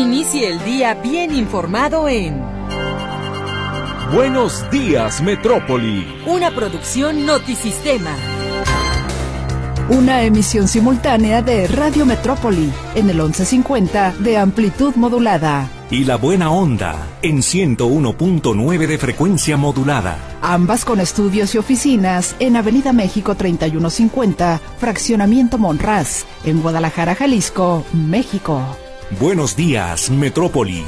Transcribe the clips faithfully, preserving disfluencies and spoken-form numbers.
Inicie el día bien informado en Buenos Días, Metrópoli. Una producción Notisistema. Una emisión simultánea de Radio Metrópoli en el once cincuenta de amplitud modulada. Y La Buena Onda en ciento uno punto nueve de frecuencia modulada. Ambas con estudios y oficinas en Avenida México treinta y uno cincuenta, Fraccionamiento Monraz, en Guadalajara, Jalisco, México. Buenos Días, Metrópoli.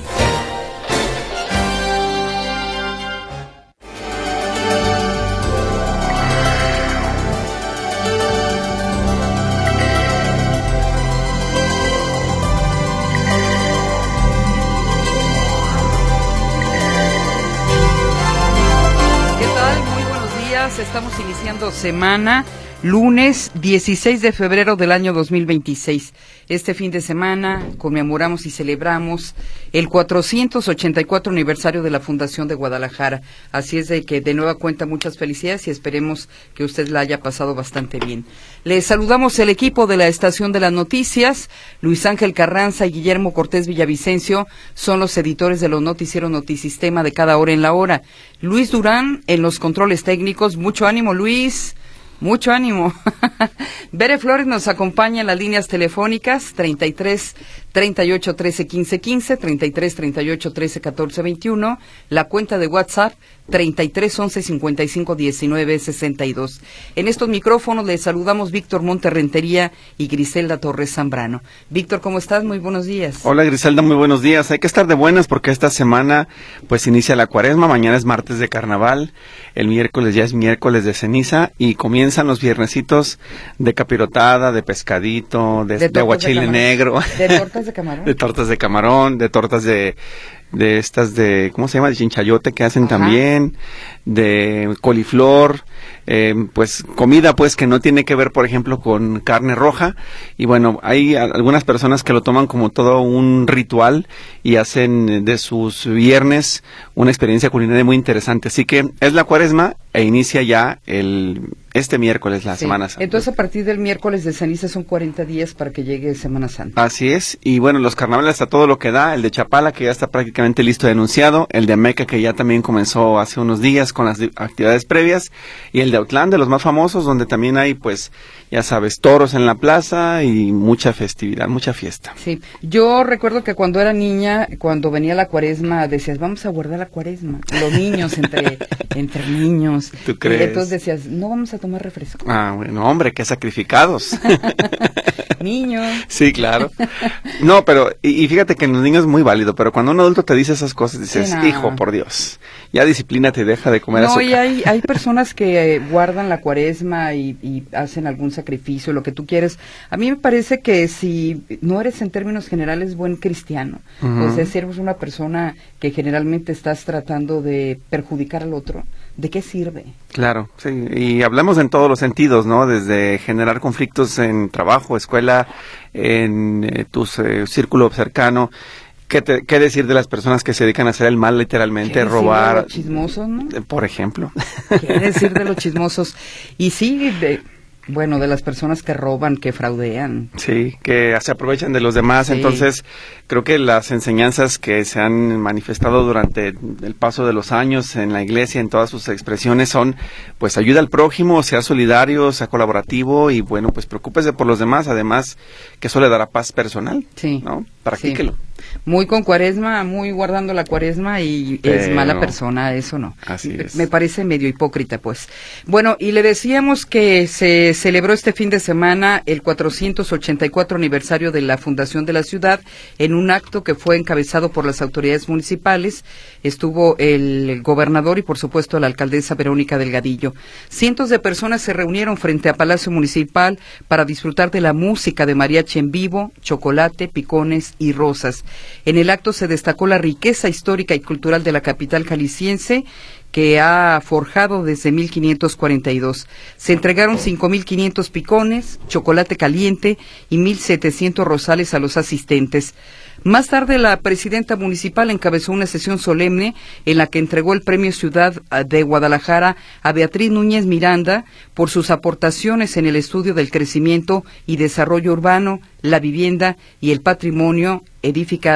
Estamos iniciando semana, lunes dieciséis de febrero del año dos mil veintiséis. Este fin de semana conmemoramos y celebramos el cuatrocientos ochenta y cuatro aniversario de la Fundación de Guadalajara. Así es de que de nueva cuenta muchas felicidades y esperemos que usted la haya pasado bastante bien. Les saludamos el equipo de la Estación de las Noticias. Luis Ángel Carranza y Guillermo Cortés Villavicencio son los editores de los noticieros Notisistema de cada hora en la hora. Luis Durán en los controles técnicos. Mucho ánimo, Luis. Mucho ánimo. Bere Flores nos acompaña en las líneas telefónicas treinta y tres, treinta y ocho, trece, quince, quince, treinta y tres, treinta y ocho, trece, catorce, veintiuno, la cuenta de WhatsApp treinta y tres, once, cincuenta y cinco, diecinueve, sesenta y dos. En estos micrófonos les saludamos Víctor Monterrentería y Griselda Torres Zambrano. Víctor, ¿cómo estás? Muy buenos días. Hola Griselda, muy buenos días. Hay que estar de buenas porque esta semana pues inicia la cuaresma, mañana es martes de carnaval, el miércoles ya es miércoles de ceniza y comienzan los viernesitos de capirotada, de pescadito, de, de, de aguachile negro. De tortas de camarón. De tortas de camarón, de tortas de... de estas de, ¿cómo se llama? De chinchayote que hacen Ajá. también, de coliflor, eh, pues comida pues que no tiene que ver, por ejemplo, con carne roja. Y bueno, hay a- algunas personas que lo toman como todo un ritual y hacen de sus viernes una experiencia culinaria muy interesante. Así que es la cuaresma e inicia ya el este miércoles la Sí. Semana Santa. Entonces, a partir del miércoles de ceniza son cuarenta días para que llegue Semana Santa. Así es, y bueno, los carnavales a todo lo que da, el de Chapala que ya está prácticamente listo y anunciado, el de Ameca que ya también comenzó hace unos días con las di- actividades previas, y el de Autlán, de los más famosos, donde también hay, pues, ya sabes, toros en la plaza y mucha festividad, mucha fiesta. Sí, yo recuerdo que cuando era niña, cuando venía la cuaresma, decías, vamos a guardar la cuaresma, los niños, entre entre niños. ¿Tú crees? Y entonces decías, no vamos a tomar refresco. Ah, bueno, hombre, qué sacrificados. Niños. Sí, claro. No, pero, y, y fíjate que en los niños es muy válido, pero cuando un adulto te dice esas cosas, dices, Sí, no. hijo, por Dios, ya disciplínate y deja de comer No, azúcar. y hay, hay personas que eh, guardan la cuaresma y, y hacen algún sacrificio, lo que tú quieres. A mí me parece que si no eres en términos generales buen cristiano, Ujú. o sea, si eres una persona que generalmente estás tratando de perjudicar al otro, ¿de qué sirve? Claro, sí, y hablamos en todos los sentidos, ¿no? Desde generar conflictos en trabajo, escuela, en eh, tu eh, círculo cercano. ¿Qué, te- ¿Qué decir de las personas que se dedican a hacer el mal, literalmente, ¿Qué decir robar? de los chismosos, no? eh, Por ejemplo. ¿Qué decir de los chismosos? Y sí, de, bueno, de las personas que roban, que fraudean. Sí, que se aprovechan de los demás. Sí. Entonces, creo que las enseñanzas que se han manifestado durante el paso de los años en la iglesia, en todas sus expresiones, son, pues, ayuda al prójimo, sea solidario, sea colaborativo y, bueno, pues, preocúpese por los demás. Además, que eso le dará paz personal, Sí. ¿no? Practíquelo. Sí. Muy con cuaresma, muy guardando la cuaresma y es Pero- mala persona, eso no. Así es. Me parece medio hipócrita, pues. Bueno, y le decíamos que se celebró este fin de semana el cuatrocientos ochenta y cuatro aniversario de la Fundación de la Ciudad en un acto que fue encabezado por las autoridades municipales. Estuvo el gobernador y, por supuesto, la alcaldesa Verónica Delgadillo. Cientos de personas se reunieron frente a Palacio Municipal para disfrutar de la música de mariachi en vivo, chocolate, picones y rosas. En el acto se destacó la riqueza histórica y cultural de la capital jalisciense, que ha forjado desde mil quinientos cuarenta y dos. Se entregaron cinco mil quinientos picones, chocolate caliente y mil setecientos rosales a los asistentes. Más tarde, la presidenta municipal encabezó una sesión solemne en la que entregó el Premio Ciudad de Guadalajara a Beatriz Núñez Miranda por sus aportaciones en el estudio del crecimiento y desarrollo urbano, la vivienda y el patrimonio edificado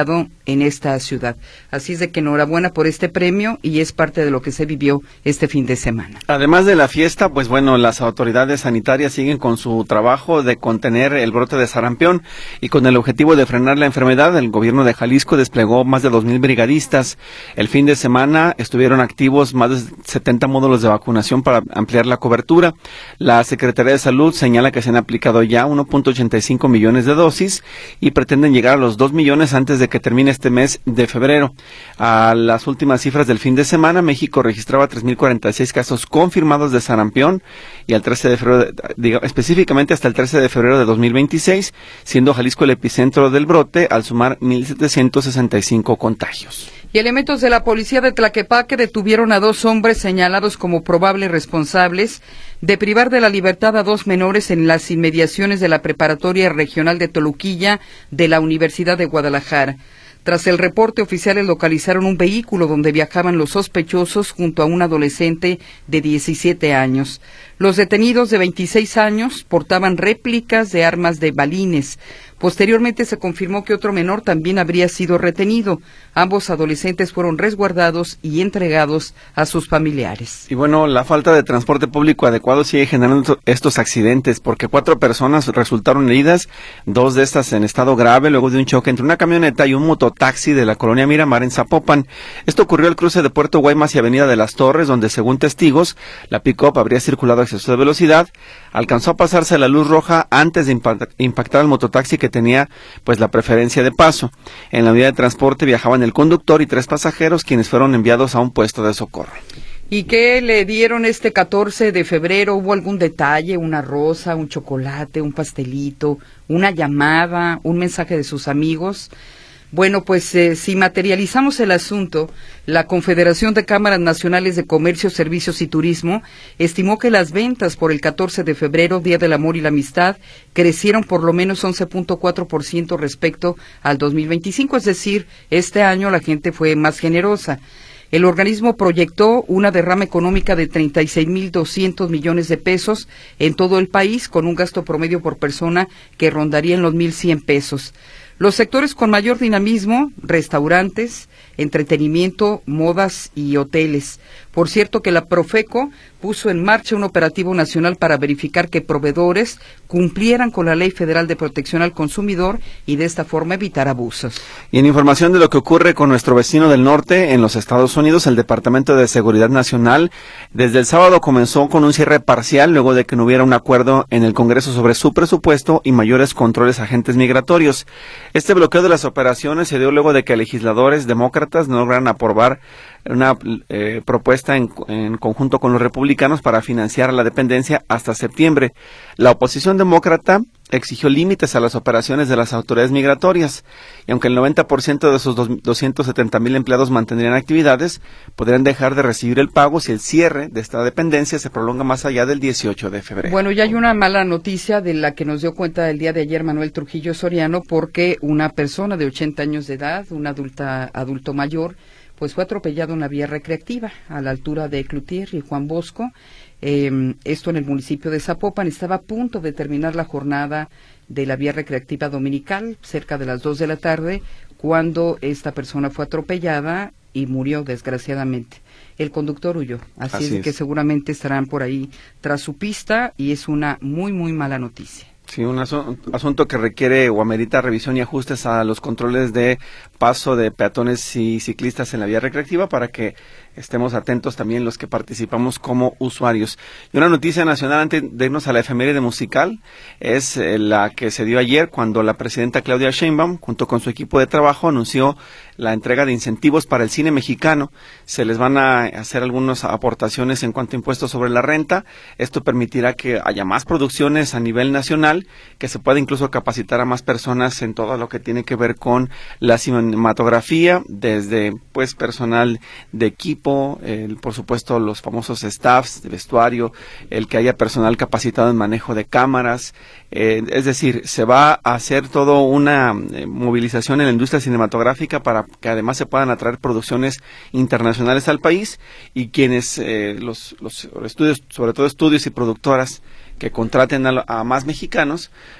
en esta ciudad. Así es de que enhorabuena por este premio y es parte de lo que se vivió este fin de semana. Además de la fiesta, pues bueno, las autoridades sanitarias siguen con su trabajo de contener el brote de sarampión y con el objetivo de frenar la enfermedad, el gobierno de Jalisco desplegó más de dos mil brigadistas. El fin de semana estuvieron activos más de setenta módulos de vacunación para ampliar la cobertura. La Secretaría de Salud señala que se han aplicado ya uno punto ochenta y cinco millones de dosis y pretenden llegar a los dos millones antes de que termine este mes de febrero. A las últimas cifras del fin de semana, México registraba tres mil cuarenta y seis casos confirmados de sarampión y al trece de febrero, diga, específicamente hasta el trece de febrero de dos mil veintiséis, siendo Jalisco el epicentro del brote al sumar mil setecientos sesenta y cinco contagios. Y elementos de la policía de Tlaquepaque detuvieron a dos hombres señalados como probables responsables de privar de la libertad a dos menores en las inmediaciones de la Preparatoria Regional de Toluquilla de la Universidad de Guadalajara. Tras el reporte, oficiales localizaron un vehículo donde viajaban los sospechosos junto a un adolescente de diecisiete años. Los detenidos de veintiséis años portaban réplicas de armas de balines. Posteriormente se confirmó que otro menor también habría sido retenido. Ambos adolescentes fueron resguardados y entregados a sus familiares. Y bueno, la falta de transporte público adecuado sigue generando estos accidentes, porque cuatro personas resultaron heridas, dos de estas en estado grave, luego de un choque entre una camioneta y un mototaxi de la colonia Miramar en Zapopan. Esto ocurrió al cruce de Puerto Guaymas y Avenida de las Torres, donde según testigos, la pick-up habría circulado a exceso de velocidad, alcanzó a pasarse la luz roja antes de impactar al mototaxi que tenía pues la preferencia de paso. En la unidad de transporte viajaban el conductor y tres pasajeros, quienes fueron enviados a un puesto de socorro. ¿Y qué le dieron este catorce de febrero? ¿Hubo algún detalle, una rosa, un chocolate, un pastelito, una llamada, un mensaje de sus amigos? Bueno, pues eh, si materializamos el asunto, la Confederación de Cámaras Nacionales de Comercio, Servicios y Turismo estimó que las ventas por el catorce de febrero, Día del Amor y la Amistad, crecieron por lo menos once punto cuatro por ciento respecto al dos mil veinticinco, es decir, este año la gente fue más generosa. El organismo proyectó una derrama económica de treinta y seis mil doscientos millones de pesos en todo el país, con un gasto promedio por persona que rondaría en los mil cien pesos. Los sectores con mayor dinamismo, restaurantes, entretenimiento, modas y hoteles. Por cierto que la Profeco puso en marcha un operativo nacional para verificar que proveedores cumplieran con la Ley Federal de Protección al Consumidor y de esta forma evitar abusos. Y en información de lo que ocurre con nuestro vecino del norte, en los Estados Unidos, el Departamento de Seguridad Nacional desde el sábado comenzó con un cierre parcial luego de que no hubiera un acuerdo en el Congreso sobre su presupuesto y mayores controles a agentes migratorios. Este bloqueo de las operaciones se dio luego de que legisladores demócratas no lograran aprobar una eh, propuesta en, en conjunto con los republicanos para financiar la dependencia hasta septiembre. La oposición demócrata exigió límites a las operaciones de las autoridades migratorias, y aunque el noventa por ciento de sus doscientos setenta mil empleados mantendrían actividades, podrían dejar de recibir el pago si el cierre de esta dependencia se prolonga más allá del dieciocho de febrero. Bueno, ya hay una mala noticia de la que nos dio cuenta el día de ayer Manuel Trujillo Soriano, porque una persona de ochenta años de edad, un adulta, adulto mayor, pues fue atropellado en la vía recreativa a la altura de Cloutier y Juan Bosco. Eh, esto en el municipio de Zapopan. Estaba a punto de terminar la jornada de la vía recreativa dominical, cerca de las dos de la tarde, cuando esta persona fue atropellada y murió desgraciadamente. El conductor huyó, así, así es, es que seguramente estarán por ahí tras su pista y es una muy, muy mala noticia. Sí, un asu- asunto que requiere o amerita revisión y ajustes a los controles de paso de peatones y ciclistas en la vía recreativa para que estemos atentos también los que participamos como usuarios. Y una noticia nacional antes de irnos a la efeméride musical es eh, la que se dio ayer cuando la presidenta Claudia Sheinbaum, junto con su equipo de trabajo, anunció la entrega de incentivos para el cine mexicano. Se les van a hacer algunas aportaciones en cuanto a impuestos sobre la renta. Esto permitirá que haya más producciones a nivel nacional, que se pueda incluso capacitar a más personas en todo lo que tiene que ver con la cinematografía, desde pues personal de equipo, el, por supuesto los famosos staffs de vestuario, el que haya personal capacitado en manejo de cámaras, eh, es decir, se va a hacer toda una eh, movilización en la industria cinematográfica para que además se puedan atraer producciones internacionales al país, y quienes eh, los, los estudios, sobre todo estudios y productoras que contraten a, a más mexicanos,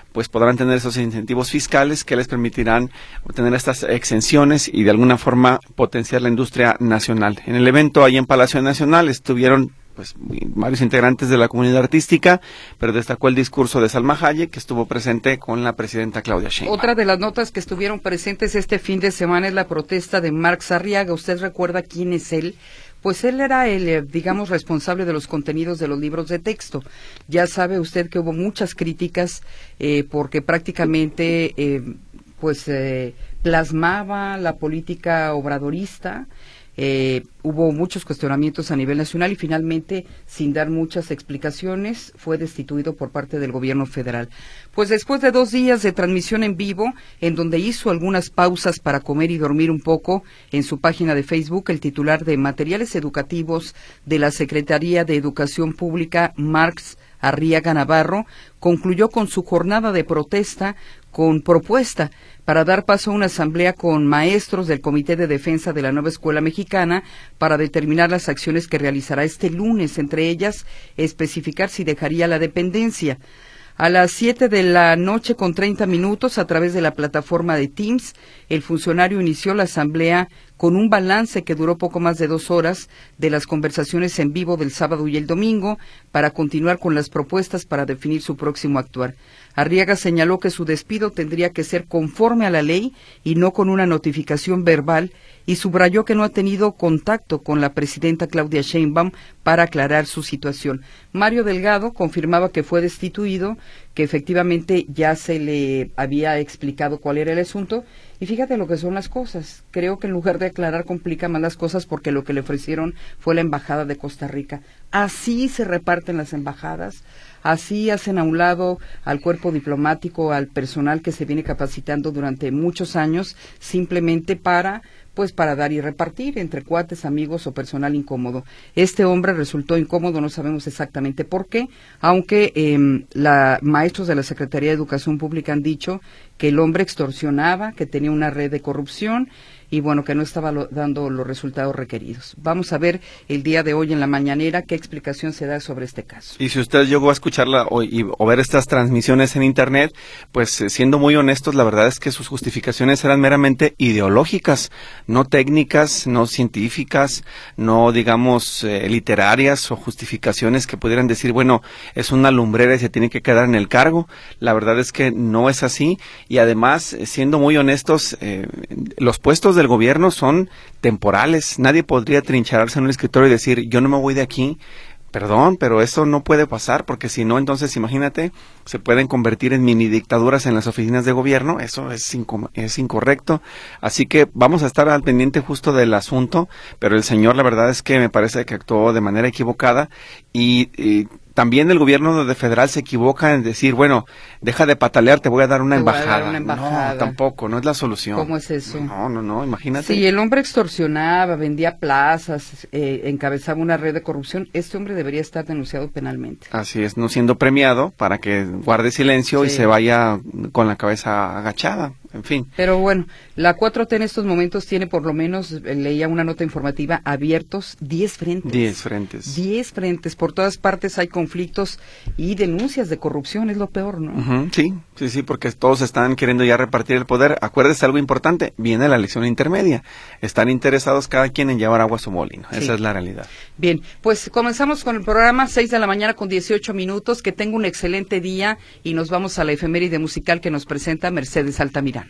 pues podrán tener esos incentivos fiscales que les permitirán obtener estas exenciones y de alguna forma potenciar la industria nacional. En el evento ahí en Palacio Nacional estuvieron pues varios integrantes de la comunidad artística, pero destacó el discurso de Salma Hayek, que estuvo presente con la presidenta Claudia Sheinbaum. Otra de las notas que estuvieron presentes este fin de semana es la protesta de Marx Arriaga. ¿Usted recuerda quién es él? Pues él era el, digamos, responsable de los contenidos de los libros de texto. Ya sabe usted que hubo muchas críticas eh, porque prácticamente eh, pues eh, plasmaba la política obradorista. Eh, hubo muchos cuestionamientos a nivel nacional y finalmente, sin dar muchas explicaciones, fue destituido por parte del gobierno federal. Pues después de dos días de transmisión en vivo, en donde hizo algunas pausas para comer y dormir un poco, en su página de Facebook, el titular de Materiales Educativos de la Secretaría de Educación Pública, Marx Arriaga Navarro, concluyó con su jornada de protesta con propuesta para dar paso a una asamblea con maestros del Comité de Defensa de la Nueva Escuela Mexicana para determinar las acciones que realizará este lunes, entre ellas especificar si dejaría la dependencia. A las siete de la noche con treinta minutos, a través de la plataforma de Teams, el funcionario inició la asamblea con un balance que duró poco más de dos horas de las conversaciones en vivo del sábado y el domingo para continuar con las propuestas para definir su próximo actuar. Arriaga señaló que su despido tendría que ser conforme a la ley y no con una notificación verbal, y subrayó que no ha tenido contacto con la presidenta Claudia Sheinbaum para aclarar su situación. Mario Delgado confirmaba que fue destituido, que efectivamente ya se le había explicado cuál era el asunto, y fíjate lo que son las cosas. Creo que en lugar de aclarar complica más las cosas porque lo que le ofrecieron fue la embajada de Costa Rica. Así se reparten las embajadas. Así hacen a un lado al cuerpo diplomático, al personal que se viene capacitando durante muchos años, simplemente para, pues para dar y repartir entre cuates, amigos o personal incómodo. Este hombre resultó incómodo, no sabemos exactamente por qué, aunque eh, la, maestros de la Secretaría de Educación Pública han dicho que el hombre extorsionaba, que tenía una red de corrupción y bueno, que no estaba lo, dando los resultados requeridos. Vamos a ver el día de hoy en la mañanera qué explicación se da sobre este caso. Y si usted llegó a escucharla o, y, o ver estas transmisiones en internet, pues eh, siendo muy honestos, la verdad es que sus justificaciones eran meramente ideológicas, no técnicas, no científicas, no digamos eh, literarias o justificaciones que pudieran decir, bueno, es una lumbrera y se tiene que quedar en el cargo. La verdad es que no es así, y además, siendo muy honestos, eh, los puestos del gobierno son temporales. Nadie podría trincharse en un escritorio y decir, yo no me voy de aquí. Perdón, pero eso no puede pasar, porque si no, entonces imagínate, se pueden convertir en mini dictaduras en las oficinas de gobierno. Eso es, inco- es incorrecto. Así que vamos a estar al pendiente justo del asunto, pero el señor, la verdad es que me parece que actuó de manera equivocada, y, y también el gobierno de federal se equivoca en decir, bueno, deja de patalear, te voy a dar una, Te voy a embajada. dar una embajada. No, tampoco, no es la solución. ¿Cómo es eso? No, no, no, imagínate. Sí, el hombre extorsionaba, vendía plazas, eh, encabezaba una red de corrupción. Este hombre debería estar denunciado penalmente. Así es, no siendo premiado para que guarde silencio, sí, y se vaya con la cabeza agachada. En fin. Pero bueno, la cuatro T en estos momentos tiene por lo menos, eh, leía una nota informativa, abiertos diez frentes. diez frentes. diez frentes. Por todas partes hay conflictos y denuncias de corrupción, es lo peor, ¿no? Uh-huh, sí, sí, sí, porque todos están queriendo ya repartir el poder. Acuérdese algo importante, viene la elección intermedia. Están interesados cada quien en llevar agua a su molino. Sí. Esa es la realidad. Bien, pues comenzamos con el programa, seis de la mañana con dieciocho minutos. Que tenga un excelente día y nos vamos a la efeméride musical que nos presenta Mercedes Altamirano.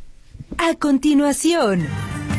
A continuación,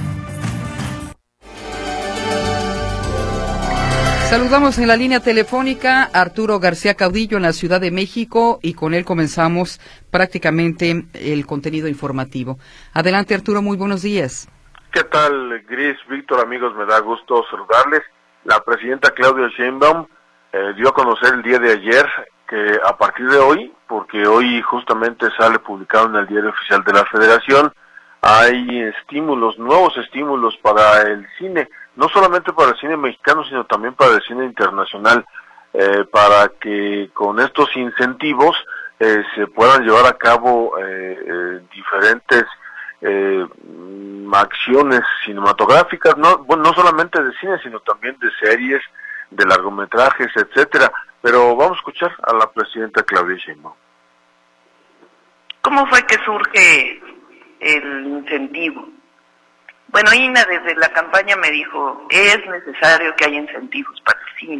saludamos en la línea telefónica a Arturo García Caudillo en la Ciudad de México, y con él comenzamos prácticamente el contenido informativo. Adelante, Arturo, muy buenos días. ¿Qué tal, Gris, Víctor, amigos? Me da gusto saludarles. La presidenta Claudia Sheinbaum eh, dio a conocer el día de ayer que a partir de hoy, porque hoy justamente sale publicado en el Diario Oficial de la Federación, hay estímulos, nuevos estímulos para el cine, no solamente para el cine mexicano, sino también para el cine internacional, eh, para que con estos incentivos eh, se puedan llevar a cabo eh, eh, diferentes eh, acciones cinematográficas, no, bueno, no solamente de cine, sino también de series, de largometrajes, etcétera. Pero vamos a escuchar a la presidenta Claudia Sheinbaum. ¿Cómo fue que surge el incentivo? Bueno, Ina desde la campaña me dijo, es necesario que haya incentivos para el cine,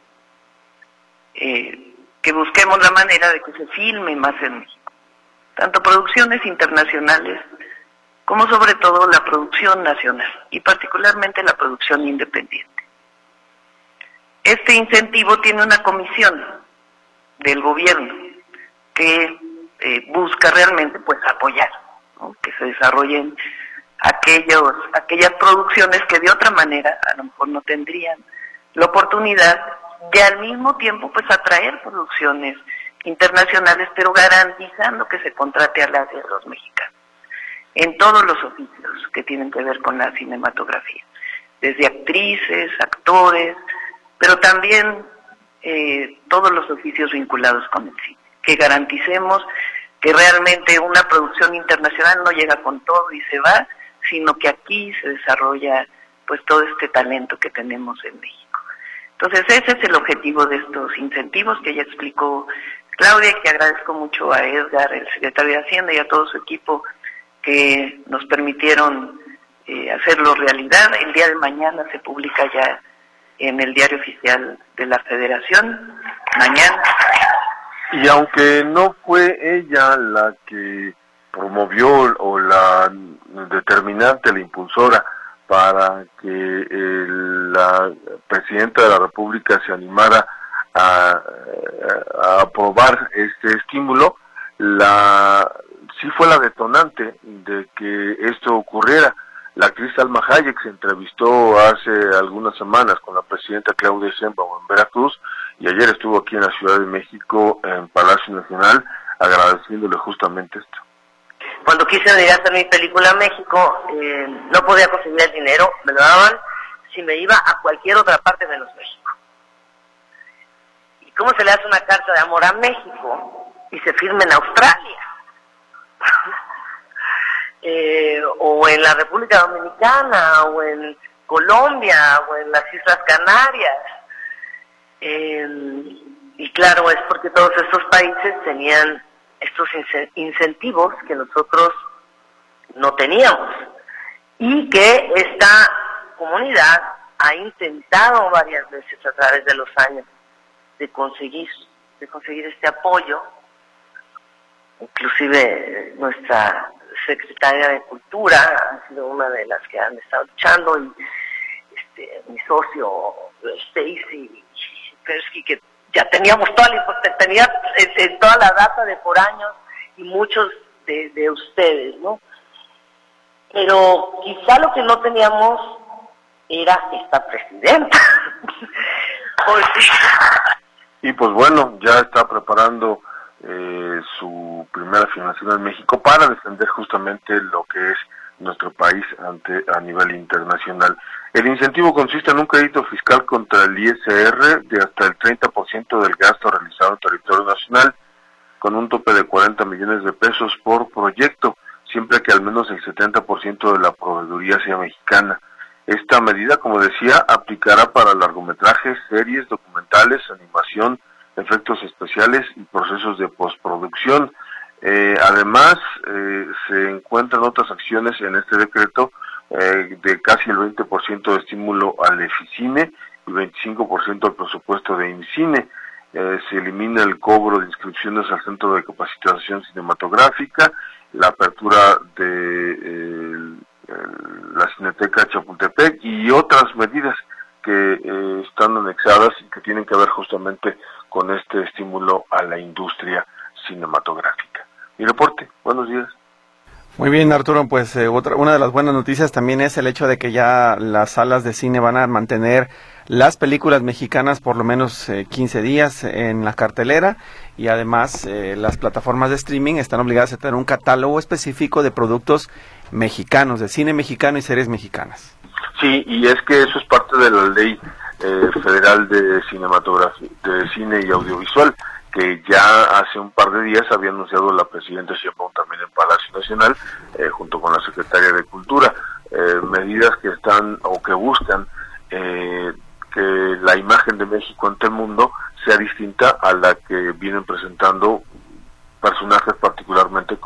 eh, que busquemos la manera de que se filme más en México, tanto producciones internacionales como sobre todo la producción nacional y particularmente la producción independiente. Este incentivo tiene una comisión del gobierno que eh, busca realmente pues apoyar, ¿no? Que se desarrollen aquellos, aquellas producciones que de otra manera a lo mejor no tendrían la oportunidad de al mismo tiempo pues atraer producciones internacionales, pero garantizando que se contrate a las de los mexicanos en todos los oficios que tienen que ver con la cinematografía, desde actrices, actores, pero también eh, todos los oficios vinculados con el cine, que garanticemos que realmente una producción internacional no llega con todo y se va, sino que aquí se desarrolla pues todo este talento que tenemos en México. Entonces ese es el objetivo de estos incentivos que ya explicó Claudia, que agradezco mucho a Edgar, el secretario de Hacienda, y a todo su equipo que nos permitieron eh, hacerlo realidad. El día de mañana se publica ya en el diario oficial de la Federación, mañana. Y aunque no fue ella la que promovió o la determinante, la impulsora para que el, la presidenta de la República se animara a, a aprobar este estímulo, la sí fue la detonante de que esto ocurriera. La actriz Salma Hayek se entrevistó hace algunas semanas con la presidenta Claudia Sheinbaum en Veracruz, y ayer estuvo aquí en la Ciudad de México, en Palacio Nacional, agradeciéndole justamente esto. Cuando quise venir a hacer mi película a México, eh, no podía conseguir el dinero, me lo daban si me iba a cualquier otra parte menos México. ¿Y cómo se le hace una carta de amor a México y se firma en Australia? eh, o en la República Dominicana, o en Colombia, o en las Islas Canarias. Eh, y claro, es porque todos estos países tenían estos incentivos que nosotros no teníamos, y que esta comunidad ha intentado varias veces a través de los años de conseguir, de conseguir este apoyo. Inclusive nuestra secretaria de Cultura ha sido una de las que han estado luchando, y este, mi socio Stacy Persky, que ya teníamos toda la, tenía eh, toda la data de por años, y muchos de, de ustedes, ¿no? Pero quizá lo que no teníamos era esta presidenta. Porque... Y pues bueno, ya está preparando eh, su primera filmación en México para defender justamente lo que es nuestro país ante a nivel internacional. El incentivo consiste en un crédito fiscal contra el I S R de hasta el treinta por ciento del gasto realizado en territorio nacional, con un tope de cuarenta millones de pesos por proyecto, siempre que al menos el setenta por ciento de la proveeduría sea mexicana. Esta medida, como decía, aplicará para largometrajes, series, documentales, animación, efectos especiales y procesos de postproducción. Eh, además, eh, se encuentran otras acciones en este decreto eh, de casi el veinte por ciento de estímulo al EFICINE y veinticinco por ciento al presupuesto de IMCINE. Eh, se elimina el cobro de inscripciones al Centro de Capacitación Cinematográfica, la apertura de eh, la Cineteca Chapultepec y otras medidas que eh, están anexadas y que tienen que ver justamente con este estímulo a la industria cinematográfica. Mi reporte, buenos días. Muy bien, Arturo, pues eh, otra, una de las buenas noticias también es el hecho de que ya las salas de cine van a mantener las películas mexicanas por lo menos eh, quince días en la cartelera, y además eh, las plataformas de streaming están obligadas a tener un catálogo específico de productos mexicanos, de cine mexicano y series mexicanas. Sí, y es que eso es parte de la ley eh, federal de cinematografía, de cine y audiovisual, que ya hace un par de días había anunciado la presidenta Sheinbaum también en Palacio Nacional, eh, junto con la secretaria de Cultura, eh, medidas que están o que buscan eh, que la imagen de México ante el mundo sea distinta a la que vienen presentando personajes particularmente como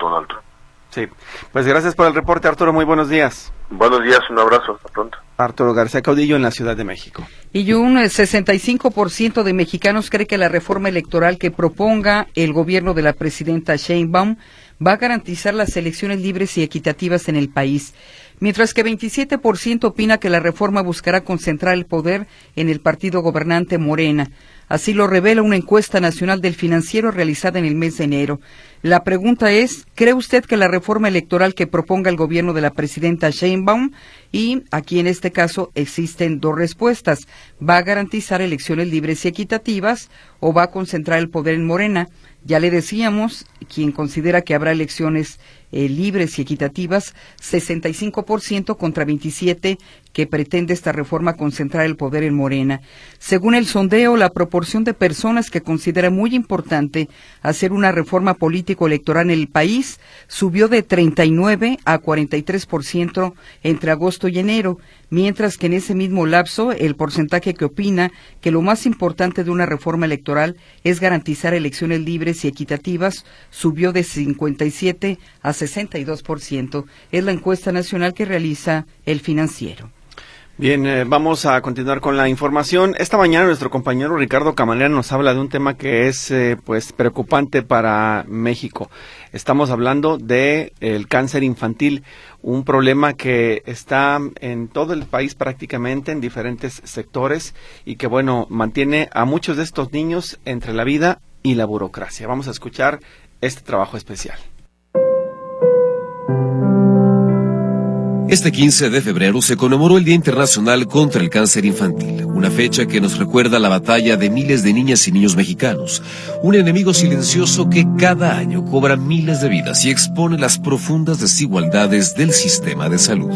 Donald Trump. Sí, pues gracias por el reporte, Arturo, muy buenos días. Buenos días, un abrazo, hasta pronto. Arturo García Caudillo en la Ciudad de México. Y un sesenta y cinco por ciento de mexicanos cree que la reforma electoral que proponga el gobierno de la presidenta Sheinbaum va a garantizar las elecciones libres y equitativas en el país, mientras que veintisiete por ciento opina que la reforma buscará concentrar el poder en el partido gobernante Morena. Así lo revela una encuesta nacional del Financiero realizada en el mes de enero. La pregunta es, ¿cree usted que la reforma electoral que proponga el gobierno de la presidenta Sheinbaum, y aquí en este caso existen dos respuestas, va a garantizar elecciones libres y equitativas o va a concentrar el poder en Morena? Ya le decíamos, quien considera que habrá elecciones eh, libres y equitativas, sesenta y cinco por ciento contra veintisiete por ciento que pretende esta reforma concentrar el poder en Morena. Según el sondeo, la proporción de personas que considera muy importante hacer una reforma político-electoral en el país subió de treinta y nueve a cuarenta y tres por ciento entre agosto y enero, mientras que en ese mismo lapso el porcentaje que opina que lo más importante de una reforma electoral es garantizar elecciones libres y equitativas subió de cincuenta y siete a sesenta y dos por ciento. Es la encuesta nacional que realiza el Financiero. Bien, eh, vamos a continuar con la información. Esta mañana nuestro compañero Ricardo Camarena nos habla de un tema que es eh, pues preocupante para México. Estamos hablando de el cáncer infantil, un problema que está en todo el país prácticamente, en diferentes sectores, y que bueno, mantiene a muchos de estos niños entre la vida y la burocracia. Vamos a escuchar este trabajo especial. Este quince de febrero se conmemoró el Día Internacional contra el Cáncer Infantil, una fecha que nos recuerda la batalla de miles de niñas y niños mexicanos, un enemigo silencioso que cada año cobra miles de vidas y expone las profundas desigualdades del sistema de salud.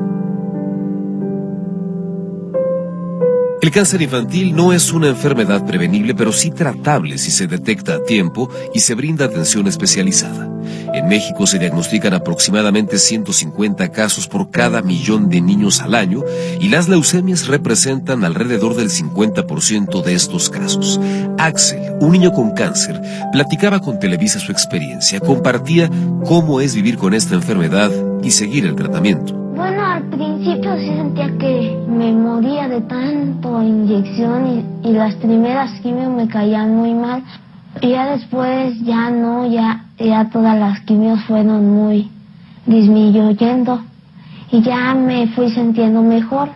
El cáncer infantil no es una enfermedad prevenible, pero sí tratable si se detecta a tiempo y se brinda atención especializada. En México se diagnostican aproximadamente ciento cincuenta casos por cada millón de niños al año y las leucemias representan alrededor del cincuenta por ciento de estos casos. Axel, un niño con cáncer, platicaba con Televisa su experiencia, compartía cómo es vivir con esta enfermedad y seguir el tratamiento. Bueno, al principio sí sentía que me moría de tanto inyección y, y las primeras quimios me caían muy mal. Y ya después ya no, ya, ya todas las quimios fueron muy disminuyendo y ya me fui sintiendo mejor.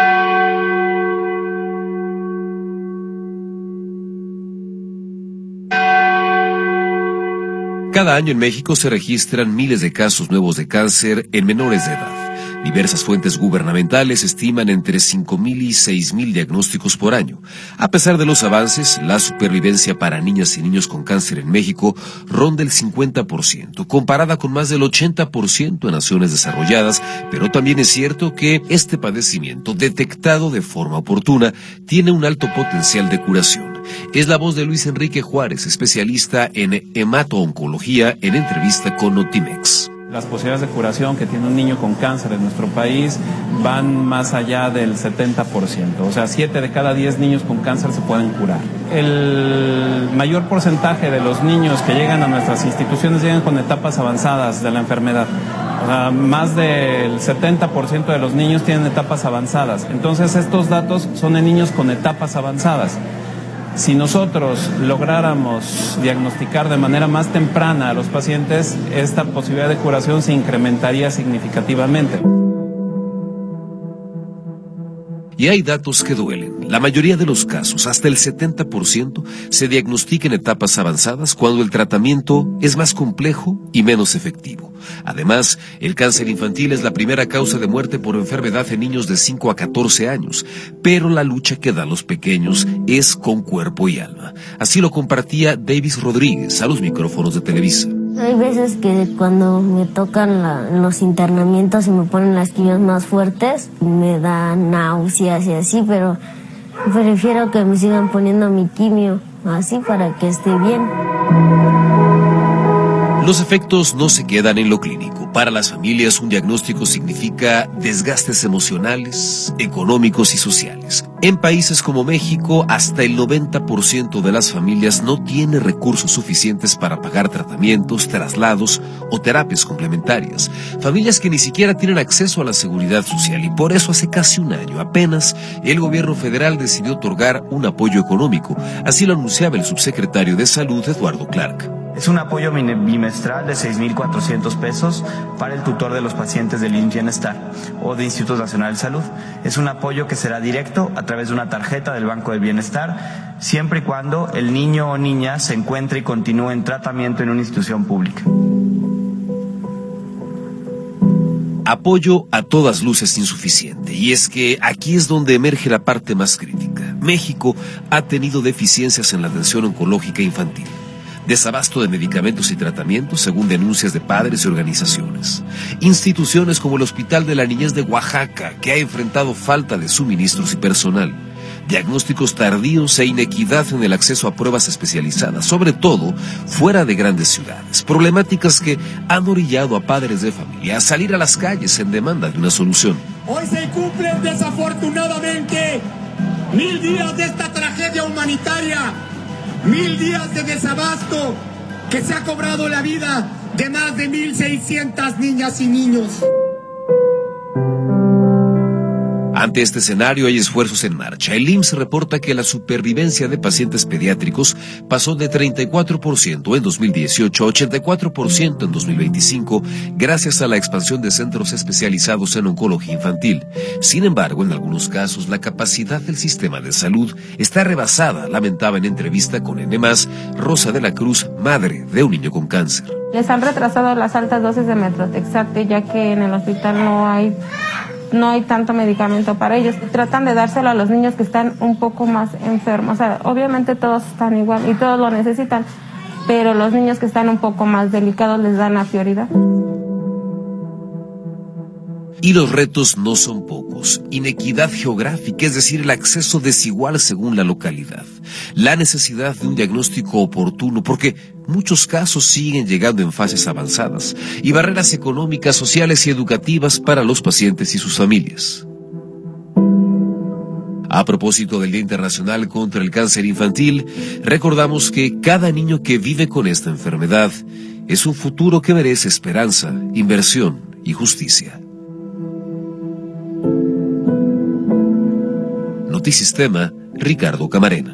Cada año en México se registran miles de casos nuevos de cáncer en menores de edad. Diversas fuentes gubernamentales estiman entre cinco mil y seis mil diagnósticos por año. A pesar de los avances, la supervivencia para niñas y niños con cáncer en México ronda el cincuenta por ciento, comparada con más del ochenta por ciento en naciones desarrolladas, pero también es cierto que este padecimiento, detectado de forma oportuna, tiene un alto potencial de curación. Es la voz de Luis Enrique Juárez, especialista en hemato-oncología, en entrevista con Notimex. Las posibilidades de curación que tiene un niño con cáncer en nuestro país van más allá del setenta por ciento. O sea, siete de cada diez niños con cáncer se pueden curar. El mayor porcentaje de los niños que llegan a nuestras instituciones llegan con etapas avanzadas de la enfermedad. O sea, más del setenta por ciento de los niños tienen etapas avanzadas. Entonces, estos datos son de niños con etapas avanzadas. Si nosotros lográramos diagnosticar de manera más temprana a los pacientes, esta posibilidad de curación se incrementaría significativamente. Y hay datos que duelen. La mayoría de los casos, hasta el setenta por ciento, se diagnostica en etapas avanzadas cuando el tratamiento es más complejo y menos efectivo. Además, el cáncer infantil es la primera causa de muerte por enfermedad en niños de cinco a catorce años, pero la lucha que dan los pequeños es con cuerpo y alma. Así lo compartía Davis Rodríguez a los micrófonos de Televisa. Hay veces que cuando me tocan la, los internamientos y me ponen las quimios más fuertes, me dan náuseas y así, pero prefiero que me sigan poniendo mi quimio así para que esté bien. Los efectos no se quedan en lo clínico. Para las familias, un diagnóstico significa desgastes emocionales, económicos y sociales. En países como México, hasta el noventa por ciento de las familias no tiene recursos suficientes para pagar tratamientos, traslados o terapias complementarias. Familias que ni siquiera tienen acceso a la seguridad social, y por eso hace casi un año apenas el gobierno federal decidió otorgar un apoyo económico. Así lo anunciaba el subsecretario de Salud, Eduardo Clark. Es un apoyo bimestral de seis mil cuatrocientos pesos para el tutor de los pacientes del I M S S Bienestar o de Instituto Nacional de Salud. Es un apoyo que será directo a través de una tarjeta del Banco del Bienestar, siempre y cuando el niño o niña se encuentre y continúe en tratamiento en una institución pública. Apoyo a todas luces insuficiente, y es que aquí es donde emerge la parte más crítica. México ha tenido deficiencias en la atención oncológica infantil. Desabasto de medicamentos y tratamientos, según denuncias de padres y organizaciones. Instituciones como el Hospital de la Niñez de Oaxaca, que ha enfrentado falta de suministros y personal. Diagnósticos tardíos e inequidad en el acceso a pruebas especializadas, sobre todo fuera de grandes ciudades. Problemáticas que han orillado a padres de familia a salir a las calles en demanda de una solución. Hoy se cumplen desafortunadamente mil días de esta tragedia humanitaria. Mil días de desabasto que se ha cobrado la vida de más de mil seiscientas niñas y niños. Ante este escenario hay esfuerzos en marcha. El I M S S reporta que la supervivencia de pacientes pediátricos pasó de treinta y cuatro por ciento en dos mil dieciocho a ochenta y cuatro por ciento en dos mil veinticinco, gracias a la expansión de centros especializados en oncología infantil. Sin embargo, en algunos casos, la capacidad del sistema de salud está rebasada, lamentaba en entrevista con N más, Rosa de la Cruz, madre de un niño con cáncer. Les han retrasado las altas dosis de Metrotexate, ya que en el hospital no hay... no hay tanto medicamento para ellos. Tratan de dárselo a los niños que están un poco más enfermos. O sea, obviamente todos están igual y todos lo necesitan, pero los niños que están un poco más delicados les dan la prioridad. Y los retos no son pocos. Inequidad geográfica, es decir, el acceso desigual según la localidad. La necesidad de un diagnóstico oportuno, porque muchos casos siguen llegando en fases avanzadas. Y barreras económicas, sociales y educativas para los pacientes y sus familias. A propósito del Día Internacional contra el Cáncer Infantil, recordamos que cada niño que vive con esta enfermedad es un futuro que merece esperanza, inversión y justicia. Notisistema, Ricardo Camarena.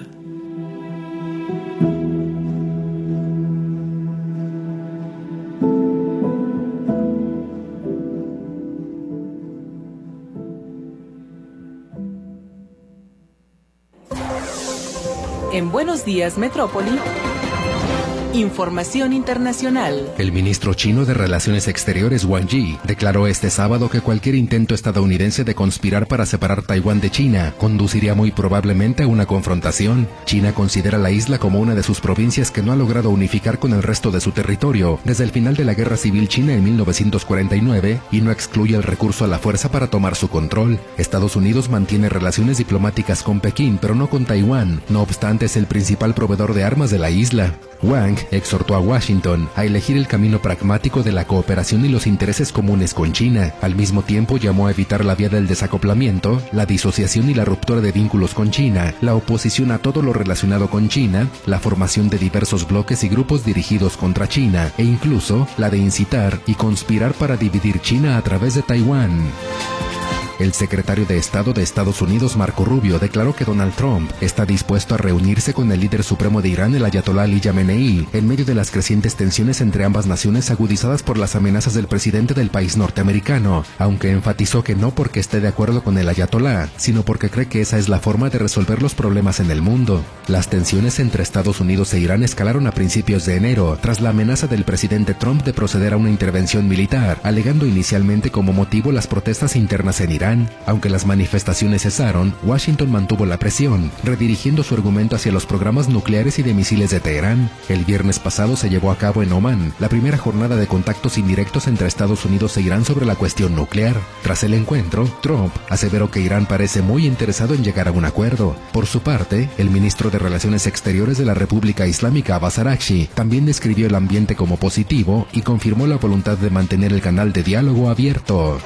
En Buenos Días, Metrópoli. Información internacional. El ministro chino de Relaciones Exteriores, Wang Yi, declaró este sábado que cualquier intento estadounidense de conspirar para separar Taiwán de China conduciría muy probablemente a una confrontación. China considera la isla como una de sus provincias que no ha logrado unificar con el resto de su territorio desde el final de la Guerra Civil China en mil novecientos cuarenta y nueve y no excluye el recurso a la fuerza para tomar su control. Estados Unidos mantiene relaciones diplomáticas con Pekín, pero no con Taiwán. No obstante, es el principal proveedor de armas de la isla. Wang exhortó a Washington a elegir el camino pragmático de la cooperación y los intereses comunes con China. Al mismo tiempo, llamó a evitar la vía del desacoplamiento, la disociación y la ruptura de vínculos con China, la oposición a todo lo relacionado con China, la formación de diversos bloques y grupos dirigidos contra China, e incluso la de incitar y conspirar para dividir China a través de Taiwán. El secretario de Estado de Estados Unidos, Marco Rubio, declaró que Donald Trump está dispuesto a reunirse con el líder supremo de Irán, el ayatolá Ali Jamenei, en medio de las crecientes tensiones entre ambas naciones agudizadas por las amenazas del presidente del país norteamericano, aunque enfatizó que no porque esté de acuerdo con el ayatolá, sino porque cree que esa es la forma de resolver los problemas en el mundo. Las tensiones entre Estados Unidos e Irán escalaron a principios de enero, tras la amenaza del presidente Trump de proceder a una intervención militar, alegando inicialmente como motivo las protestas internas en Irán. Teherán. Aunque las manifestaciones cesaron, Washington mantuvo la presión, redirigiendo su argumento hacia los programas nucleares y de misiles de Teherán. El viernes pasado se llevó a cabo en Omán la primera jornada de contactos indirectos entre Estados Unidos e Irán sobre la cuestión nuclear. Tras el encuentro, Trump aseveró que Irán parece muy interesado en llegar a un acuerdo. Por su parte, el ministro de Relaciones Exteriores de la República Islámica, Abbas Araghchi, también describió el ambiente como positivo y confirmó la voluntad de mantener el canal de diálogo abierto.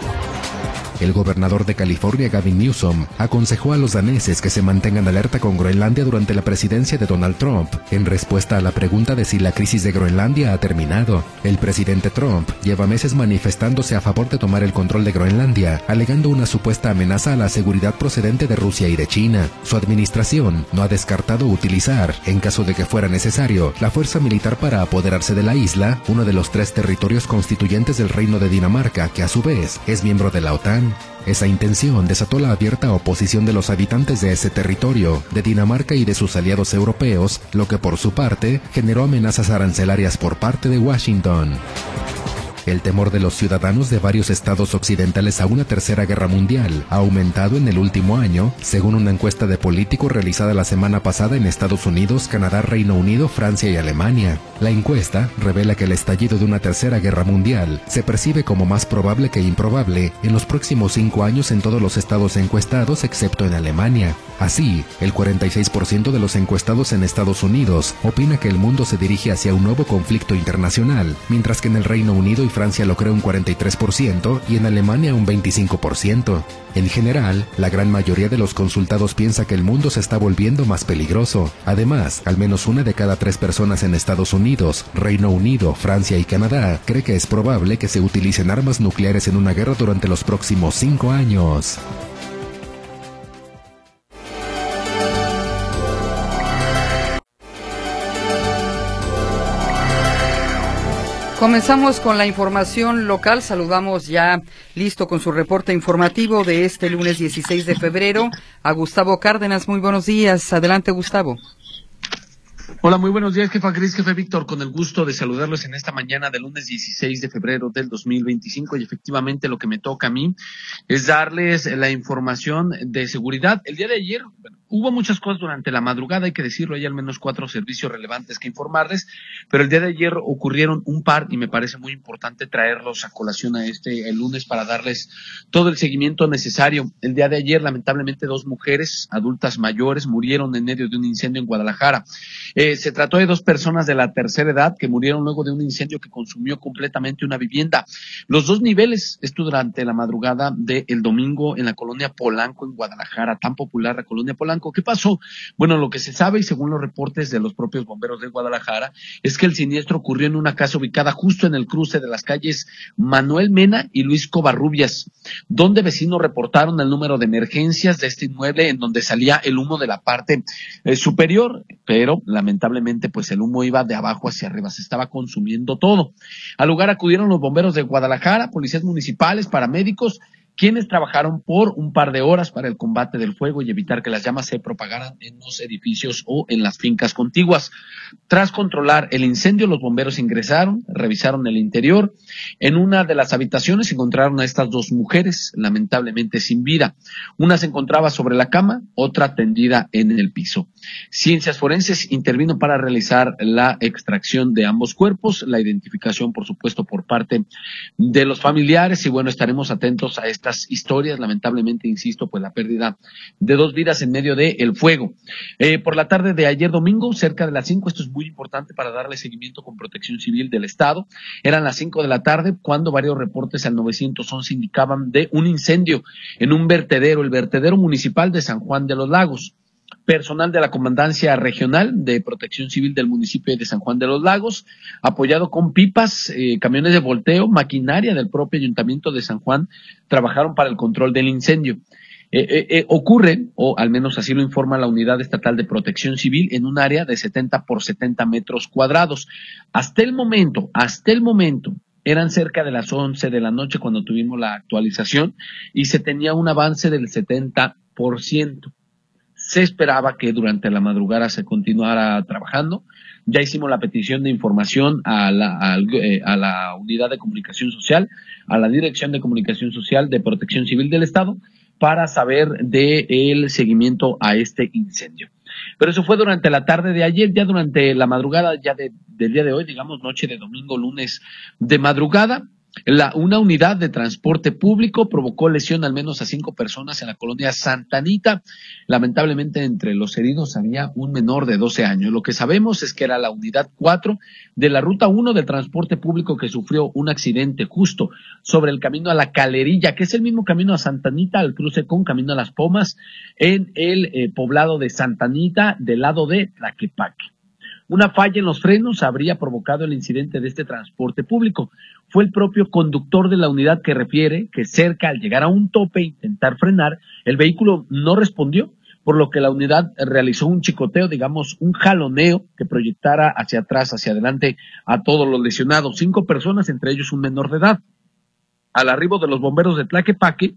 El gobernador de California, Gavin Newsom, aconsejó a los daneses que se mantengan alerta con Groenlandia durante la presidencia de Donald Trump, en respuesta a la pregunta de si la crisis de Groenlandia ha terminado. El presidente Trump lleva meses manifestándose a favor de tomar el control de Groenlandia, alegando una supuesta amenaza a la seguridad procedente de Rusia y de China. Su administración no ha descartado utilizar, en caso de que fuera necesario, la fuerza militar para apoderarse de la isla, uno de los tres territorios constituyentes del Reino de Dinamarca, que a su vez es miembro de la OTAN. Esa intención desató la abierta oposición de los habitantes de ese territorio, de Dinamarca y de sus aliados europeos, lo que por su parte generó amenazas arancelarias por parte de Washington. El temor de los ciudadanos de varios estados occidentales a una tercera guerra mundial ha aumentado en el último año, según una encuesta de Político realizada la semana pasada en Estados Unidos, Canadá, Reino Unido, Francia y Alemania. La encuesta revela que el estallido de una tercera guerra mundial se percibe como más probable que improbable en los próximos cinco años en todos los estados encuestados excepto en Alemania. Así, el cuarenta y seis por ciento de los encuestados en Estados Unidos opina que el mundo se dirige hacia un nuevo conflicto internacional, mientras que en el Reino Unido y Francia lo cree un cuarenta y tres por ciento y en Alemania un veinticinco por ciento. En general, la gran mayoría de los consultados piensa que el mundo se está volviendo más peligroso. Además, al menos una de cada tres personas en Estados Unidos, Reino Unido, Francia y Canadá cree que es probable que se utilicen armas nucleares en una guerra durante los próximos cinco años. Comenzamos con la información local. Saludamos ya, listo con su reporte informativo de este lunes dieciséis de febrero, a Gustavo Cárdenas. Muy buenos días. Adelante, Gustavo. Hola, muy buenos días, jefa Cris, jefe Víctor, con el gusto de saludarlos en esta mañana del lunes dieciséis de febrero del dos mil veinticinco, y efectivamente lo que me toca a mí es darles la información de seguridad. El día de ayer, bueno, hubo muchas cosas durante la madrugada, hay que decirlo, hay al menos cuatro servicios relevantes que informarles, pero el día de ayer ocurrieron un par y me parece muy importante traerlos a colación a este el lunes para darles todo el seguimiento necesario. El día de ayer, lamentablemente, dos mujeres adultas mayores murieron en medio de un incendio en Guadalajara. Eh, se trató de dos personas de la tercera edad que murieron luego de un incendio que consumió completamente una vivienda. Los dos niveles, esto durante la madrugada del domingo en la colonia Polanco en Guadalajara, tan popular la colonia Polanco. ¿Qué pasó? Bueno, lo que se sabe y según los reportes de los propios bomberos de Guadalajara es que el siniestro ocurrió en una casa ubicada justo en el cruce de las calles Manuel Mena y Luis Covarrubias, donde vecinos reportaron el número de emergencias de este inmueble en donde salía el humo de la parte eh, superior, pero lamentablemente pues el humo iba de abajo hacia arriba, se estaba consumiendo todo. Al lugar acudieron los bomberos de Guadalajara, policías municipales, paramédicos, quienes trabajaron por un par de horas para el combate del fuego y evitar que las llamas se propagaran en los edificios o en las fincas contiguas. Tras controlar el incendio, los bomberos ingresaron, revisaron el interior. En una de las habitaciones encontraron a estas dos mujeres, lamentablemente sin vida. Una se encontraba sobre la cama, otra tendida en el piso. Ciencias Forenses intervino para realizar la extracción de ambos cuerpos, la identificación, por supuesto, por parte de los familiares, y bueno, estaremos atentos a estas historias. Lamentablemente, insisto, pues la pérdida de dos vidas en medio de el fuego. Eh, por la tarde de ayer domingo, cerca de las cinco, esto es muy importante para darle seguimiento con Protección Civil del Estado, eran las cinco de la tarde cuando varios reportes al nueve once indicaban de un incendio en un vertedero, el vertedero municipal de San Juan de los Lagos. Personal de la Comandancia Regional de Protección Civil del municipio de San Juan de los Lagos, apoyado con pipas, eh, camiones de volteo, maquinaria del propio Ayuntamiento de San Juan, trabajaron para el control del incendio. Eh, eh, eh, ocurre, o al menos así lo informa la Unidad Estatal de Protección Civil, en un área de setenta por setenta metros cuadrados. Hasta el momento, hasta el momento, eran cerca de las once de la noche cuando tuvimos la actualización y se tenía un avance del setenta por ciento. Se esperaba que durante la madrugada se continuara trabajando. Ya hicimos la petición de información a la, a, eh, a la Unidad de Comunicación Social, a la Dirección de Comunicación Social de Protección Civil del Estado, para saber del seguimiento a este incendio. Pero eso fue durante la tarde de ayer, ya durante la madrugada ya de, del día de hoy, digamos noche de domingo, lunes de madrugada. La, una unidad de transporte público provocó lesión al menos a cinco personas en la colonia Santa Anita. Lamentablemente entre los heridos había un menor de doce años. Lo que sabemos es que era la unidad cuatro de la ruta uno de transporte público que sufrió un accidente justo sobre el camino a la Calerilla, que es el mismo camino a Santa Anita, al cruce con Camino a las Pomas, en el eh, poblado de Santa Anita, del lado de Tlaquepaque. Una falla en los frenos habría provocado el incidente de este transporte público. Fue el propio conductor de la unidad que refiere que cerca al llegar a un tope e intentar frenar, el vehículo no respondió, por lo que la unidad realizó un chicoteo, digamos un jaloneo que proyectara hacia atrás, hacia adelante a todos los lesionados, cinco personas, entre ellos un menor de edad. Al arribo de los bomberos de Tlaquepaque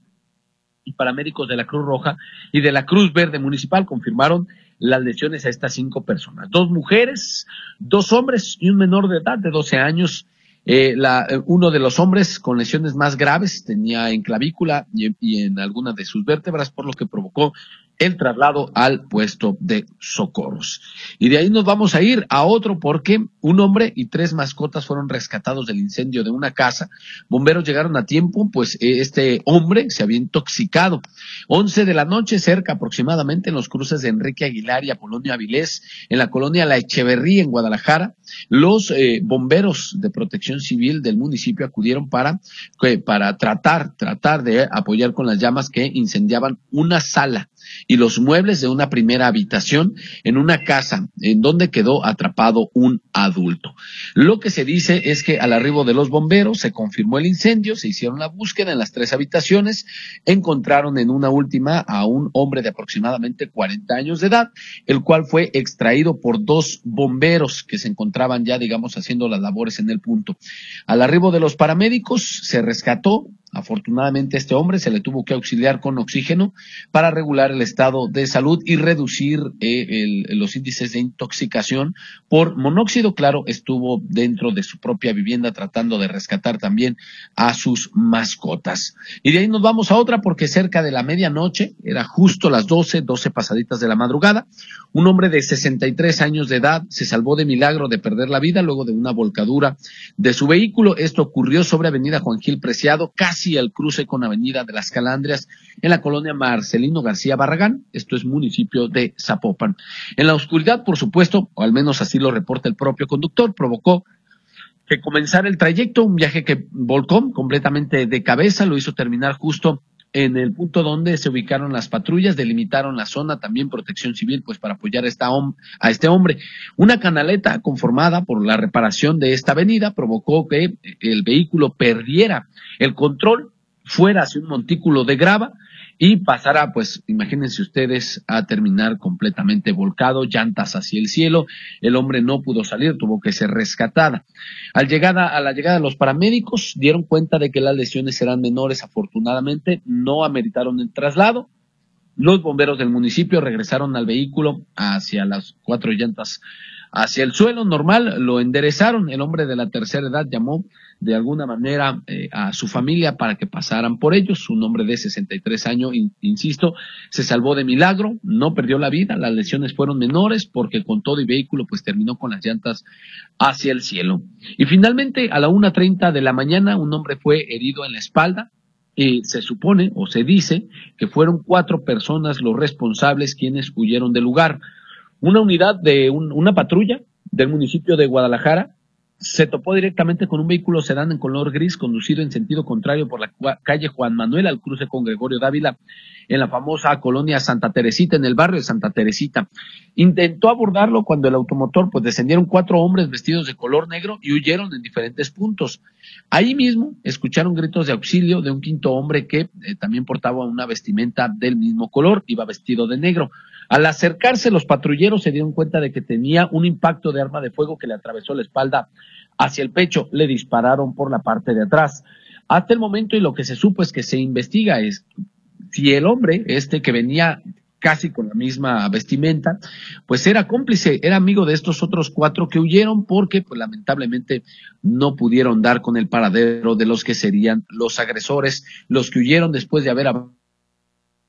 y paramédicos de la Cruz Roja y de la Cruz Verde Municipal confirmaron las lesiones a estas cinco personas, dos mujeres, dos hombres y un menor de edad de doce años. Eh, la, uno de los hombres con lesiones más graves tenía en clavícula y, y en algunas de sus vértebras, por lo que provocó el traslado al puesto de socorros. Y de ahí nos vamos a ir a otro porque un hombre y tres mascotas fueron rescatados del incendio de una casa. Bomberos llegaron a tiempo, pues este hombre se había intoxicado. once de la noche, cerca aproximadamente en los cruces de Enrique Aguilar y Apolonio Avilés, en la colonia La Echeverría, en Guadalajara, los eh, bomberos de protección civil del municipio acudieron para, eh, para tratar, tratar de apoyar con las llamas que incendiaban una sala y los muebles de una primera habitación en una casa en donde quedó atrapado un adulto. Lo que se dice es que al arribo de los bomberos se confirmó el incendio, se hicieron la búsqueda en las tres habitaciones, encontraron en una última a un hombre de aproximadamente cuarenta años de edad, el cual fue extraído por dos bomberos que se encontraban ya, digamos, haciendo las labores en el punto. Al arribo de los paramédicos se rescató. Afortunadamente este hombre se le tuvo que auxiliar con oxígeno para regular el estado de salud y reducir eh, el, los índices de intoxicación por monóxido. Claro, estuvo dentro de su propia vivienda tratando de rescatar también a sus mascotas. Y de ahí nos vamos a otra porque cerca de la medianoche, era justo las doce, doce pasaditas de la madrugada, un hombre de sesenta y tres años de edad se salvó de milagro de perder la vida luego de una volcadura de su vehículo. Esto ocurrió sobre Avenida Juan Gil Preciado, casi al cruce con Avenida de las Calandrias, en la colonia Marcelino García Barragán, esto es municipio de Zapopan. En la oscuridad, por supuesto, o al menos así lo reporta el propio conductor, provocó que comenzara el trayecto, un viaje que volcó completamente de cabeza, lo hizo terminar justo en el punto donde se ubicaron las patrullas, delimitaron la zona, también Protección Civil, pues para apoyar a, esta hom- a este hombre. Una canaleta conformada por la reparación de esta avenida provocó que el vehículo perdiera el control, fuera hacia un montículo de grava y pasara, pues imagínense ustedes, a terminar completamente volcado, llantas hacia el cielo. El hombre no pudo salir, tuvo que ser rescatada. Al llegada, a la llegada de los paramédicos dieron cuenta de que las lesiones eran menores, afortunadamente no ameritaron el traslado. Los bomberos del municipio regresaron al vehículo hacia las cuatro llantas hacia el suelo normal, lo enderezaron. El hombre de la tercera edad llamó de alguna manera eh, a su familia para que pasaran por ellos. Un hombre de sesenta y tres años, in, insisto, se salvó de milagro, no perdió la vida, las lesiones fueron menores porque con todo y vehículo pues terminó con las llantas hacia el cielo. Y finalmente a la una treinta de la mañana un hombre fue herido en la espalda. Y se supone o se dice que fueron cuatro personas los responsables quienes huyeron del lugar. Una unidad de un, una patrulla del municipio de Guadalajara se topó directamente con un vehículo sedán en color gris conducido en sentido contrario por la calle Juan Manuel al cruce con Gregorio Dávila en la famosa colonia Santa Teresita, en el barrio de Santa Teresita. Intentó abordarlo cuando el automotor, pues descendieron cuatro hombres vestidos de color negro y huyeron en diferentes puntos. Ahí mismo escucharon gritos de auxilio de un quinto hombre que eh, también portaba una vestimenta del mismo color, iba vestido de negro. Al acercarse, los patrulleros se dieron cuenta de que tenía un impacto de arma de fuego que le atravesó la espalda hacia el pecho. Le dispararon por la parte de atrás. Hasta el momento, y lo que se supo es que se investiga es si el hombre este que venía casi con la misma vestimenta, pues era cómplice, era amigo de estos otros cuatro que huyeron porque pues lamentablemente no pudieron dar con el paradero de los que serían los agresores, los que huyeron después de haber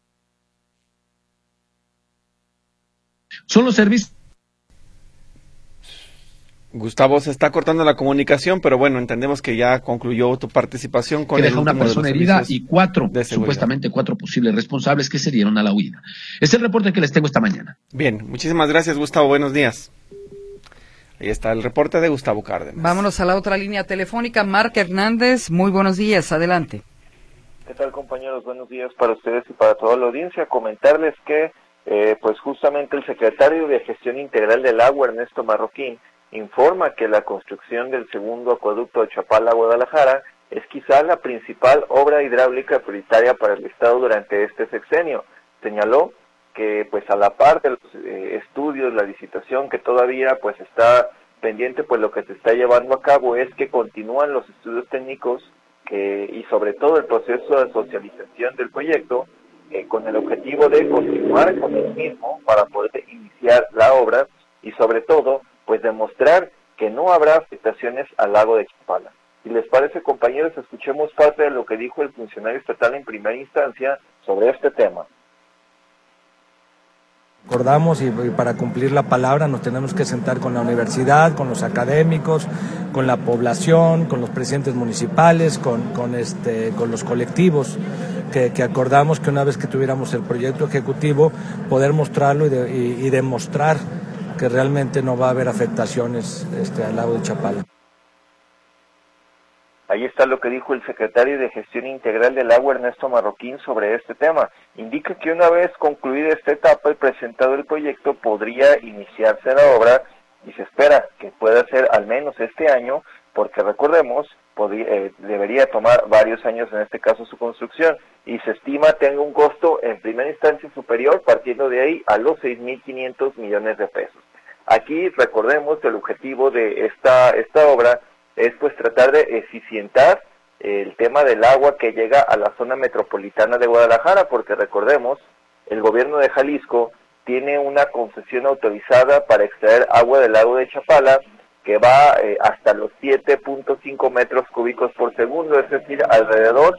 Son los servicios. Gustavo, se está cortando la comunicación, pero bueno, entendemos que ya concluyó tu participación con que el deja una persona herida y cuatro, supuestamente cuatro posibles responsables que se dieron a la huida. Es el reporte que les tengo esta mañana. Bien, muchísimas gracias, Gustavo, buenos días. Ahí está el reporte de Gustavo Cárdenas. Vámonos a la otra línea telefónica. Marc Hernández, muy buenos días, adelante. ¿Qué tal, compañeros? Buenos días para ustedes y para toda la audiencia. Comentarles que, eh, pues justamente el secretario de Gestión Integral del Agua, Ernesto Marroquín, informa que la construcción del segundo acueducto de Chapala a Guadalajara es quizá la principal obra hidráulica prioritaria para el Estado durante este sexenio. Señaló que pues a la par de los eh, estudios, la licitación que todavía pues está pendiente, pues lo que se está llevando a cabo es que continúan los estudios técnicos que, y sobre todo el proceso de socialización del proyecto eh, con el objetivo de continuar con el mismo para poder iniciar la obra y sobre todo pues demostrar que no habrá afectaciones al lago de Chapala. Si les parece, compañeros, escuchemos parte de lo que dijo el funcionario estatal en primera instancia sobre este tema. Acordamos y, y para cumplir la palabra nos tenemos que sentar con la universidad, con los académicos, con la población, con los presidentes municipales, con, con, este, con los colectivos, que, que acordamos que una vez que tuviéramos el proyecto ejecutivo, poder mostrarlo y, de, y, y demostrar que realmente no va a haber afectaciones este, al lago de Chapala. Ahí está lo que dijo el secretario de Gestión Integral del Agua, Ernesto Marroquín, sobre este tema. Indica que una vez concluida esta etapa y presentado el proyecto, podría iniciarse la obra y se espera que pueda ser al menos este año, porque recordemos, podría, eh, debería tomar varios años en este caso su construcción, y se estima tenga un costo en primera instancia superior, partiendo de ahí a los seis mil quinientos millones de pesos. Aquí recordemos que el objetivo de esta, esta obra es pues tratar de eficientar el tema del agua que llega a la zona metropolitana de Guadalajara, porque recordemos, el gobierno de Jalisco tiene una concesión autorizada para extraer agua del lago de Chapala que va eh, hasta los siete punto cinco metros cúbicos por segundo, es decir, alrededor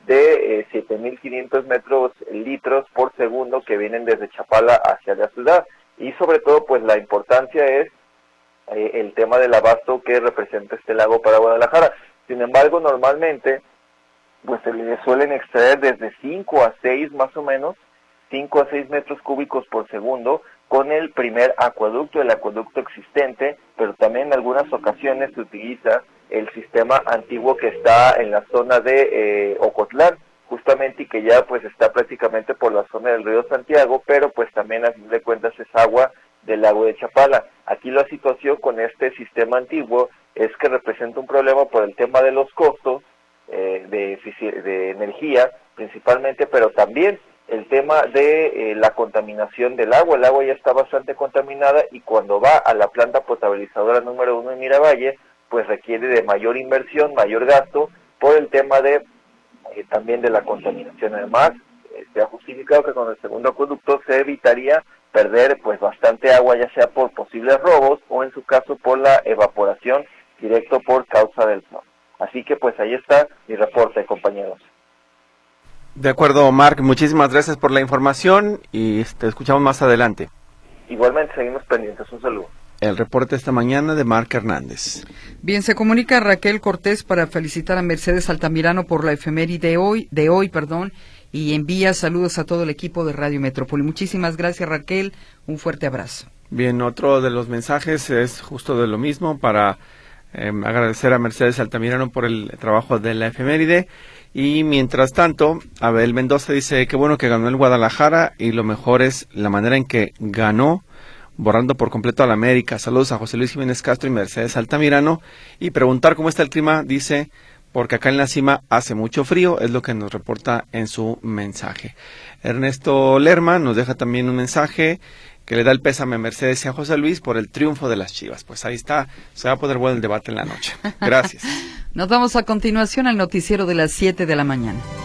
de eh, siete mil quinientos metros litros por segundo que vienen desde Chapala hacia la ciudad. Y sobre todo, pues la importancia es eh, el tema del abasto que representa este lago para Guadalajara. Sin embargo, normalmente, pues se le suelen extraer desde cinco a seis más o menos, cinco a seis metros cúbicos por segundo con el primer acueducto, el acueducto existente, pero también en algunas ocasiones se utiliza el sistema antiguo que está en la zona de eh, Ocotlán, justamente, y que ya pues está prácticamente por la zona del río Santiago, pero pues también a fin de cuentas es agua del lago de Chapala. Aquí la situación con este sistema antiguo es que representa un problema por el tema de los costos eh, de, de energía principalmente, pero también el tema de eh, la contaminación del agua. El agua ya está bastante contaminada y cuando va a la planta potabilizadora número uno en Miravalle, pues requiere de mayor inversión, mayor gasto por el tema de eh, también de la contaminación. Además, eh, se ha justificado que con el segundo acueducto se evitaría perder pues bastante agua, ya sea por posibles robos o en su caso por la evaporación directo por causa del sol. Así que pues ahí está mi reporte, compañeros. De acuerdo, Marc, muchísimas gracias por la información y te escuchamos más adelante. Igualmente, seguimos pendientes. Un saludo. El reporte esta mañana de Marc Hernández. Bien, se comunica Raquel Cortés para felicitar a Mercedes Altamirano por la efeméride de hoy, de hoy, perdón, y envía saludos a todo el equipo de Radio Metrópoli. Muchísimas gracias, Raquel. Un fuerte abrazo. Bien, otro de los mensajes es justo de lo mismo, para eh, agradecer a Mercedes Altamirano por el trabajo de la efeméride. Y mientras tanto, Abel Mendoza dice, qué bueno que ganó el Guadalajara y lo mejor es la manera en que ganó, borrando por completo a la América. Saludos a José Luis Jiménez Castro y Mercedes Altamirano. Y preguntar cómo está el clima, dice, porque acá en la cima hace mucho frío, es lo que nos reporta en su mensaje. Ernesto Lerma nos deja también un mensaje que le da el pésame a Mercedes y a José Luis por el triunfo de las Chivas. Pues ahí está, se va a poder bueno el debate en la noche. Gracias. Nos vamos a continuación al noticiero de las siete de la mañana.